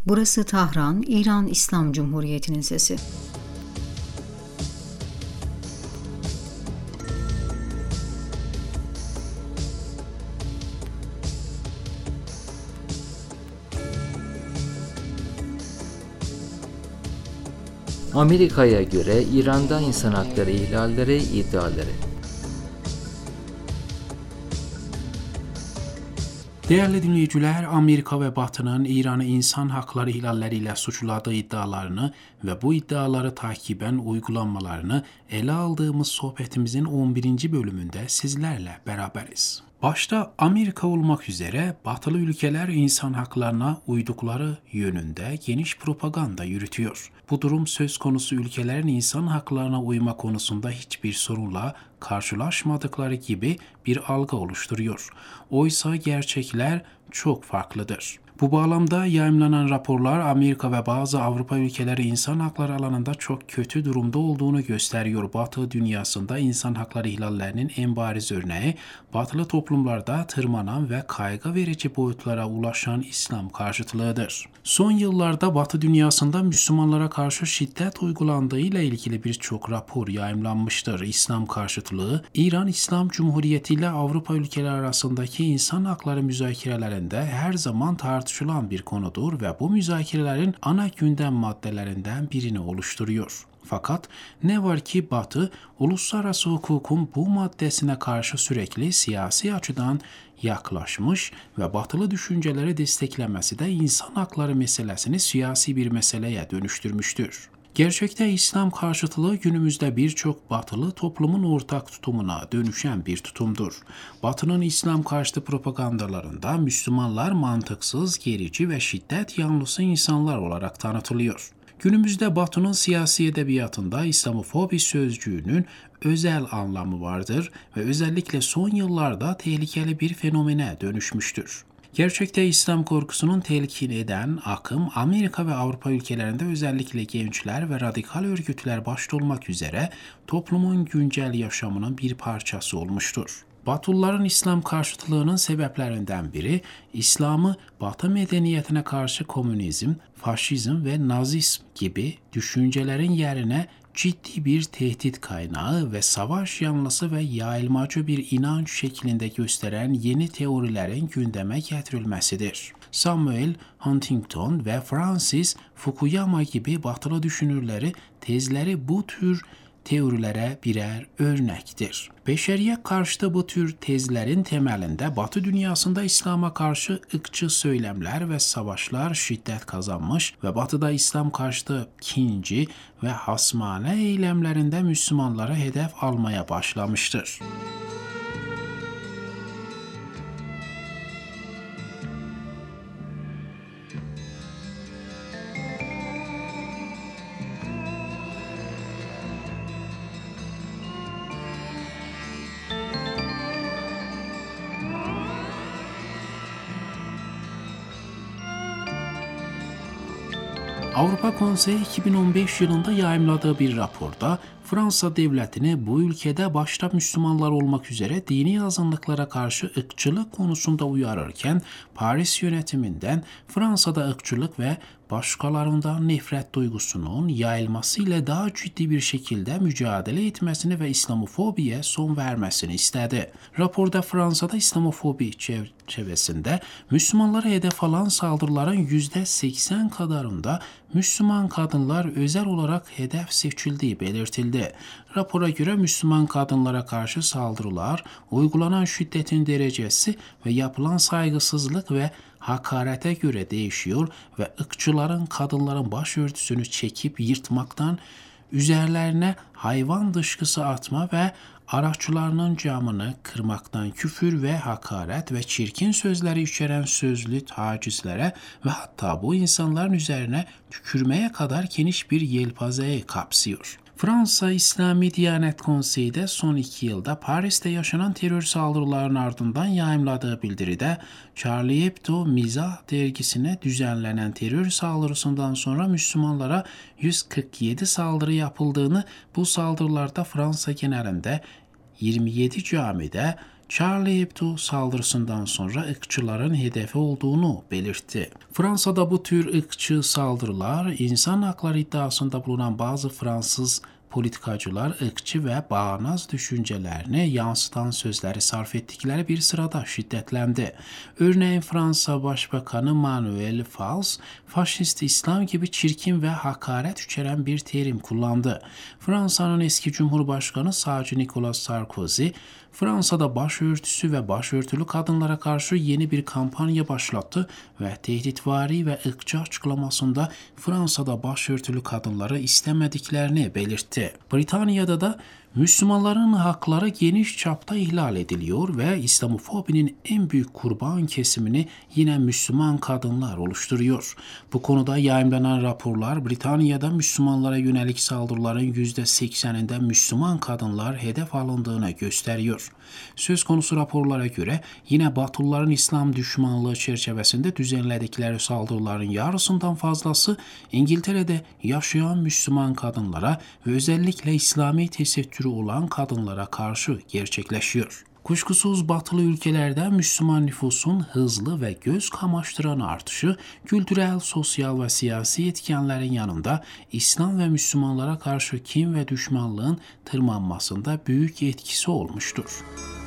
Burası Tahran, İran İslam Cumhuriyeti'nin sesi. Amerika'ya göre İran'da insan hakları ihlalleri iddiaları. Değerli dinleyiciler, Amerika ve Batı'nın İran'ı insan hakları ihlalleriyle suçladığı iddialarını ve bu iddiaları takiben uygulanmalarını ele aldığımız sohbetimizin 11. bölümünde sizlerle beraberiz. Başta Amerika olmak üzere batılı ülkeler insan haklarına uydukları yönünde geniş propaganda yürütüyor. Bu durum söz konusu ülkelerin insan haklarına uyma konusunda hiçbir sorunla karşılaşmadıkları gibi bir algı oluşturuyor. Oysa gerçekler çok farklıdır. Bu bağlamda yayımlanan raporlar Amerika ve bazı Avrupa ülkeleri insan hakları alanında çok kötü durumda olduğunu gösteriyor. Batı dünyasında insan hakları ihlallerinin en bariz örneği, batılı toplumlarda tırmanan ve kaygı verici boyutlara ulaşan İslam karşıtlığıdır. Son yıllarda Batı dünyasında Müslümanlara karşı şiddet uygulandığı ile ilgili birçok rapor yayımlanmıştır. İslam karşıtlığı, İran İslam Cumhuriyeti ile Avrupa ülkeleri arasındaki insan hakları müzakerelerinde her zaman tartışılan bir konudur ve bu müzakerelerin ana gündem maddelerinden birini oluşturuyor. Fakat ne var ki Batı, uluslararası hukukun bu maddesine karşı sürekli siyasi açıdan yaklaşmış ve batılı düşünceleri desteklemesi de insan hakları meselesini siyasi bir meseleye dönüştürmüştür. Gerçekte İslam karşıtlığı günümüzde birçok batılı toplumun ortak tutumuna dönüşen bir tutumdur. Batı'nın İslam karşıtı propagandalarında Müslümanlar mantıksız, gerici ve şiddet yanlısı insanlar olarak tanıtılıyor. Günümüzde Batı'nın siyasi edebiyatında İslamofobi sözcüğünün özel anlamı vardır ve özellikle son yıllarda tehlikeli bir fenomene dönüşmüştür. Gerçekte İslam korkusunun telkin eden akım Amerika ve Avrupa ülkelerinde özellikle gençler ve radikal örgütler başta olmak üzere toplumun güncel yaşamının bir parçası olmuştur. Batılıların İslam karşıtlığının sebeplerinden biri, İslam'ı Batı medeniyetine karşı komünizm, faşizm ve nazizm gibi düşüncelerin yerine ciddi bir tehdit kaynağı ve savaş yanlısı ve yayılmacı bir inanç şeklinde gösteren yeni teorilerin gündeme getirilmesidir. Samuel Huntington ve Francis Fukuyama gibi batılı düşünürleri tezleri bu tür teorilere birer örnektir. Beşeriye karşıtı bu tür tezlerin temelinde Batı dünyasında İslam'a karşı ırkçı söylemler ve savaşlar şiddet kazanmış ve Batı'da İslam karşıtı kinci ve hasmane eylemlerinde Müslümanlara hedef almaya başlamıştır. Avrupa Konseyi 2015 yılında yayımladığı bir raporda Fransa devletini bu ülkede başta Müslümanlar olmak üzere dini azınlıklara karşı ırkçılık konusunda uyarırken Paris yönetiminden Fransa'da ırkçılık ve başkalarından nefret duygusunun yayılmasıyla daha ciddi bir şekilde mücadele etmesini ve İslamofobiye son vermesini istedi. Raporda Fransa'da İslamofobi çerçevesinde Müslümanlara hedef alan saldırıların %80 kadarında Müslüman kadınlar özel olarak hedef seçildiği belirtildi. Rapora göre Müslüman kadınlara karşı saldırılar, uygulanan şiddetin derecesi ve yapılan saygısızlık ve hakarete göre değişiyor ve ırkçıların kadınların başörtüsünü çekip yırtmaktan, üzerlerine hayvan dışkısı atma ve araçlarının camını kırmaktan küfür ve hakaret ve çirkin sözleri içeren sözlü tacizlere ve hatta bu insanların üzerine tükürmeye kadar geniş bir yelpazeyi kapsıyor. Fransa İslami Diyanet Konseyi de son 2 yılda Paris'te yaşanan terör saldırılarının ardından yayımladığı bildiride Charlie Hebdo Mizah dergisine düzenlenen terör saldırısından sonra Müslümanlara 147 saldırı yapıldığını, bu saldırılarda Fransa genelinde 27 camide Charlie Hebdo saldırısından sonra ırkçıların hedefi olduğunu belirtti. Fransa'da bu tür ırkçı saldırılar insan hakları iddiasında bulunan bazı Fransız politikacılar ırkçı ve bağnaz düşüncelerini yansıtan sözleri sarf ettikleri bir sırada şiddetlendi. Örneğin Fransa Başbakanı Manuel Valls, faşist İslam gibi çirkin ve hakaret içeren bir terim kullandı. Fransa'nın eski Cumhurbaşkanı sağcı Nicolas Sarkozy, Fransa'da başörtüsü ve başörtülü kadınlara karşı yeni bir kampanya başlattı ve tehditvari ve ırkçı açıklamasında Fransa'da başörtülü kadınları istemediklerini belirtti. Britanya'da da Müslümanların hakları geniş çapta ihlal ediliyor ve İslamofobinin en büyük kurban kesimini yine Müslüman kadınlar oluşturuyor. Bu konuda yayımlanan raporlar Britanya'da Müslümanlara yönelik saldırıların %80'inde Müslüman kadınlar hedef alındığını gösteriyor. Söz konusu raporlara göre yine Batılıların İslam düşmanlığı çerçevesinde düzenledikleri saldırıların yarısından fazlası İngiltere'de yaşayan Müslüman kadınlara ve özellikle İslami tesettürü olan kadınlara karşı gerçekleşiyor. Kuşkusuz batılı ülkelerde Müslüman nüfusun hızlı ve göz kamaştıran artışı, kültürel, sosyal ve siyasi etkenlerin yanında İslam ve Müslümanlara karşı kin ve düşmanlığın tırmanmasında büyük etkisi olmuştur.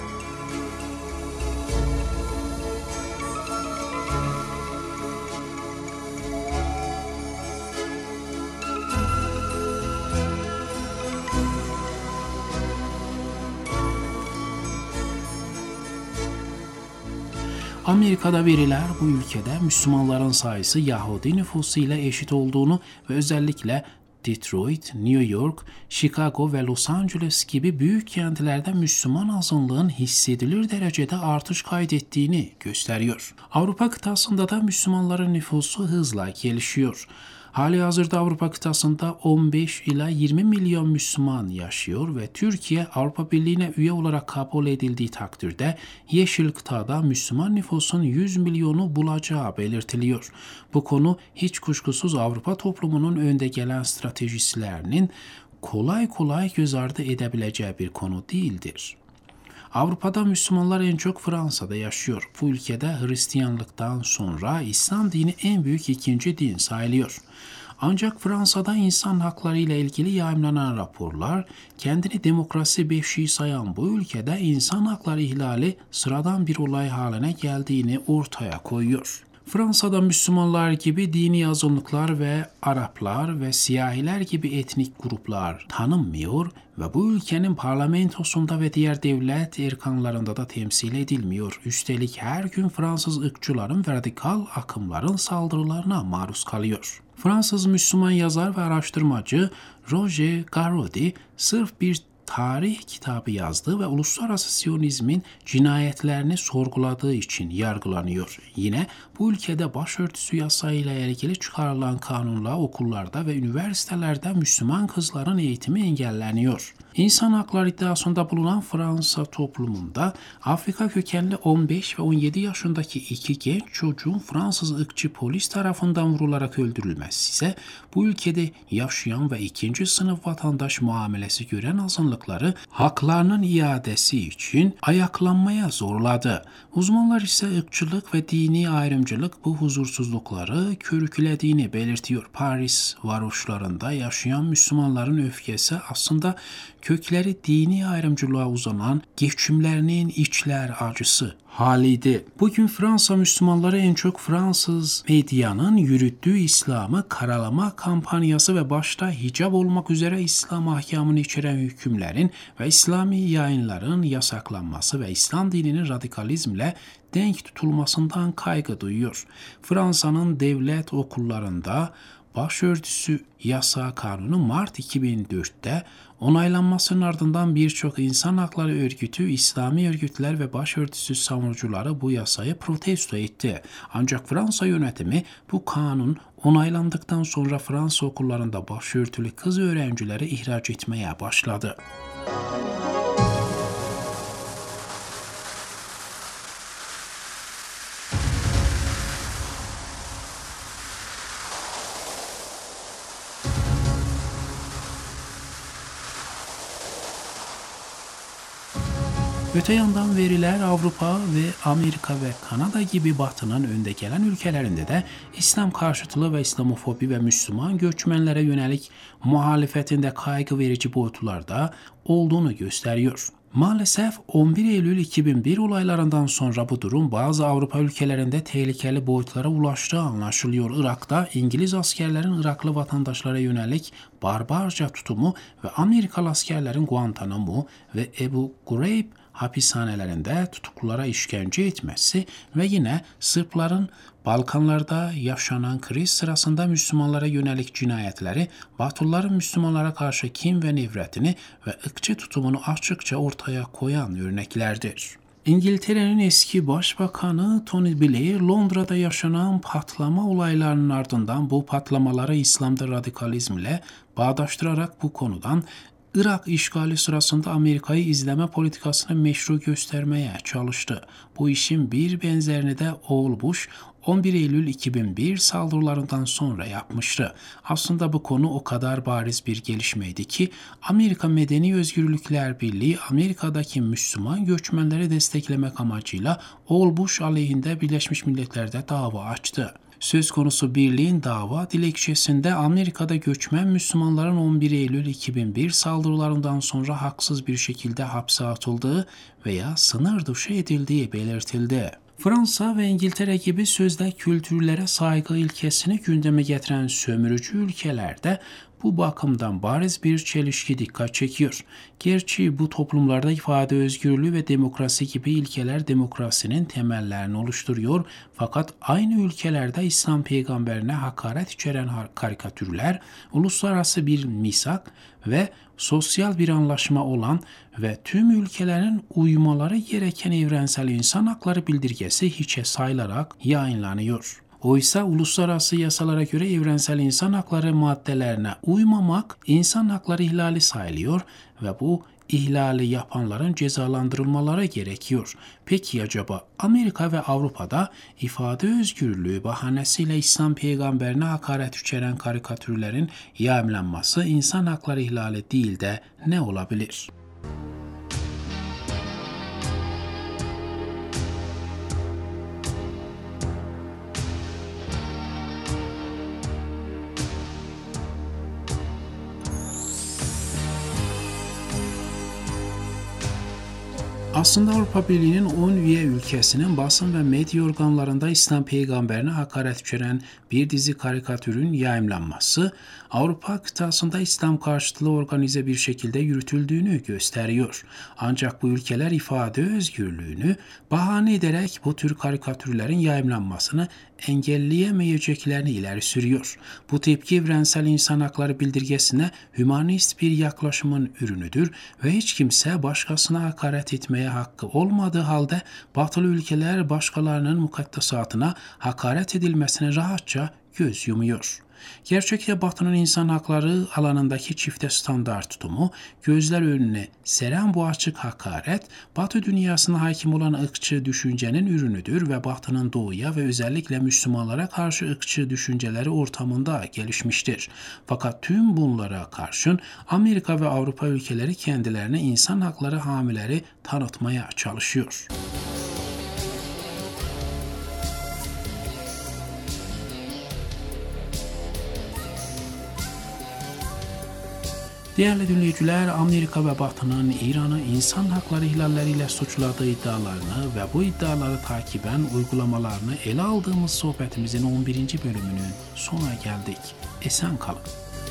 Amerika'da veriler bu ülkede Müslümanların sayısı Yahudi nüfusu ile eşit olduğunu ve özellikle Detroit, New York, Chicago ve Los Angeles gibi büyük kentlerde Müslüman azınlığın hissedilir derecede artış kaydettiğini gösteriyor. Avrupa kıtasında da Müslümanların nüfusu hızla gelişiyor. Halihazırda Avrupa kıtasında 15 ila 20 milyon Müslüman yaşıyor ve Türkiye Avrupa Birliği'ne üye olarak kabul edildiği takdirde Yeşil Kıtada Müslüman nüfusun 100 milyonu bulacağı belirtiliyor. Bu konu hiç kuşkusuz Avrupa toplumunun önde gelen stratejistlerinin kolay kolay göz ardı edebileceği bir konu değildir. Avrupa'da Müslümanlar en çok Fransa'da yaşıyor. Bu ülkede Hristiyanlıktan sonra İslam dini en büyük ikinci din sayılıyor. Ancak Fransa'da insan hakları ile ilgili yayımlanan raporlar kendini demokrasi beşiği sayan bu ülkede insan hakları ihlali sıradan bir olay haline geldiğini ortaya koyuyor. Fransa'da Müslümanlar gibi dini azınlıklar ve Araplar ve siyahiler gibi etnik gruplar tanınmıyor ve bu ülkenin parlamentosunda ve diğer devlet erkanlarında da temsil edilmiyor. Üstelik her gün Fransız ırkçıların ve radikal akımların saldırılarına maruz kalıyor. Fransız Müslüman yazar ve araştırmacı Roger Garaudy sırf bir tarih kitabı yazdığı ve uluslararası Siyonizmin cinayetlerini sorguladığı için yargılanıyor. Yine bu ülkede başörtüsü yasayla ilgili çıkarılan kanunla okullarda ve üniversitelerde Müslüman kızların eğitimi engelleniyor. İnsan hakları iddiasında bulunan Fransa toplumunda Afrika kökenli 15 ve 17 yaşındaki iki genç çocuğun Fransız ırkçı polis tarafından vurularak öldürülmesi ise bu ülkede yaşayan ve ikinci sınıf vatandaş muamelesi gören azınlıkları haklarının iadesi için ayaklanmaya zorladı. Uzmanlar ise ırkçılık ve dini ayrımcılık bu huzursuzlukları körüklediğini belirtiyor. Paris varoşlarında yaşayan Müslümanların öfkesi aslında kökleri dini ayrımcılığa uzanan geçimlerinin içler acısı haliydi. Bugün Fransa Müslümanları en çok Fransız medyanın yürüttüğü İslam'ı karalama kampanyası ve başta hicab olmak üzere İslam ahkamını içeren hükümlerin ve İslami yayınların yasaklanması ve İslam dininin radikalizmle denk tutulmasından kaygı duyuyor. Fransa'nın devlet okullarında başörtüsü yasağı kanunu Mart 2004'te onaylanmasının ardından birçok insan hakları örgütü, İslami örgütler ve başörtüsü savunucuları bu yasayı protesto etti. Ancak Fransa yönetimi bu kanun onaylandıktan sonra Fransa okullarında başörtülü kız öğrencileri ihraç etmeye başladı. Öte yandan veriler Avrupa ve Amerika ve Kanada gibi Batı'nın önde gelen ülkelerinde de İslam karşıtlığı ve İslamofobi ve Müslüman göçmenlere yönelik muhalefetinde kaygı verici boyutlarda olduğunu gösteriyor. Maalesef 11 Eylül 2001 olaylarından sonra bu durum bazı Avrupa ülkelerinde tehlikeli boyutlara ulaştığı anlaşılıyor. Irak'ta İngiliz askerlerin Iraklı vatandaşlara yönelik barbarca tutumu ve Amerikalı askerlerin Guantanamo ve Ebu Ghraib hapishanelerinde tutuklulara işkence etmesi ve yine Sırpların Balkanlarda yaşanan kriz sırasında Müslümanlara yönelik cinayetleri, Batılıların Müslümanlara karşı kin ve nefretini ve ırkçı tutumunu açıkça ortaya koyan örneklerdir. İngiltere'nin eski başbakanı Tony Blair, Londra'da yaşanan patlama olaylarının ardından bu patlamaları İslam'da radikalizmle bağdaştırarak bu konudan Irak işgali sırasında Amerika'yı izleme politikasını meşru göstermeye çalıştı. Bu işin bir benzerini de oğul Bush 11 Eylül 2001 saldırılarından sonra yapmıştı. Aslında bu konu o kadar bariz bir gelişmeydi ki Amerika Medeni Özgürlükler Birliği Amerika'daki Müslüman göçmenleri desteklemek amacıyla oğul Bush aleyhinde Birleşmiş Milletler'de dava açtı. Söz konusu birliğin dava dilekçesinde Amerika'da göçmen Müslümanların 11 Eylül 2001 saldırılarından sonra haksız bir şekilde hapse atıldığı veya sınır dışı edildiği belirtildi. Fransa ve İngiltere gibi sözde kültürlere saygı ilkesini gündeme getiren sömürücü ülkelerde bu bakımdan bariz bir çelişki dikkat çekiyor. Gerçi bu toplumlarda ifade özgürlüğü ve demokrasi gibi ilkeler demokrasinin temellerini oluşturuyor, fakat aynı ülkelerde İslam peygamberine hakaret içeren karikatürler, uluslararası bir misak ve sosyal bir anlaşma olan ve tüm ülkelerin uymaları gereken evrensel insan hakları bildirgesi hiçe sayılarak yayınlanıyor. Oysa uluslararası yasalara göre evrensel insan hakları maddelerine uymamak insan hakları ihlali sayılıyor ve bu ihlali yapanların cezalandırılmaları gerekiyor. Peki acaba Amerika ve Avrupa'da ifade özgürlüğü bahanesiyle İslam peygamberine hakaret içeren karikatürlerin yayımlanması insan hakları ihlali değil de ne olabilir? Aslında Avrupa Birliği'nin 10 üye ülkesinin basın ve medya organlarında İslam peygamberine hakaret içeren bir dizi karikatürün yayımlanması, Avrupa kıtasında İslam karşıtlığı organize bir şekilde yürütüldüğünü gösteriyor. Ancak bu ülkeler ifade özgürlüğünü bahane ederek bu tür karikatürlerin yayımlanmasını engelleyemeyeceklerini ileri sürüyor. Bu tepki evrensel insan hakları bildirgesine hümanist bir yaklaşımın ürünüdür ve hiç kimse başkasına hakaret etmeye hakkı olmadığı halde batılı ülkeler başkalarının mukaddesatına hakaret edilmesine rahatça göz yumuyor. Gerçekte Batı'nın insan hakları alanındaki çifte standart tutumu, gözler önüne seren bu açık hakaret, Batı dünyasına hakim olan ırkçı düşüncenin ürünüdür ve Batı'nın doğuya ve özellikle Müslümanlara karşı ırkçı düşünceleri ortamında gelişmiştir. Fakat tüm bunlara karşın Amerika ve Avrupa ülkeleri kendilerine insan hakları hamileri tanıtmaya çalışıyor. Değerli dinleyiciler, Amerika ve Batı'nın İran'ı insan hakları ihlalleriyle suçladığı iddialarını ve bu iddiaları takiben uygulamalarını ele aldığımız sohbetimizin 11. bölümünün sonuna geldik. Esen kalın.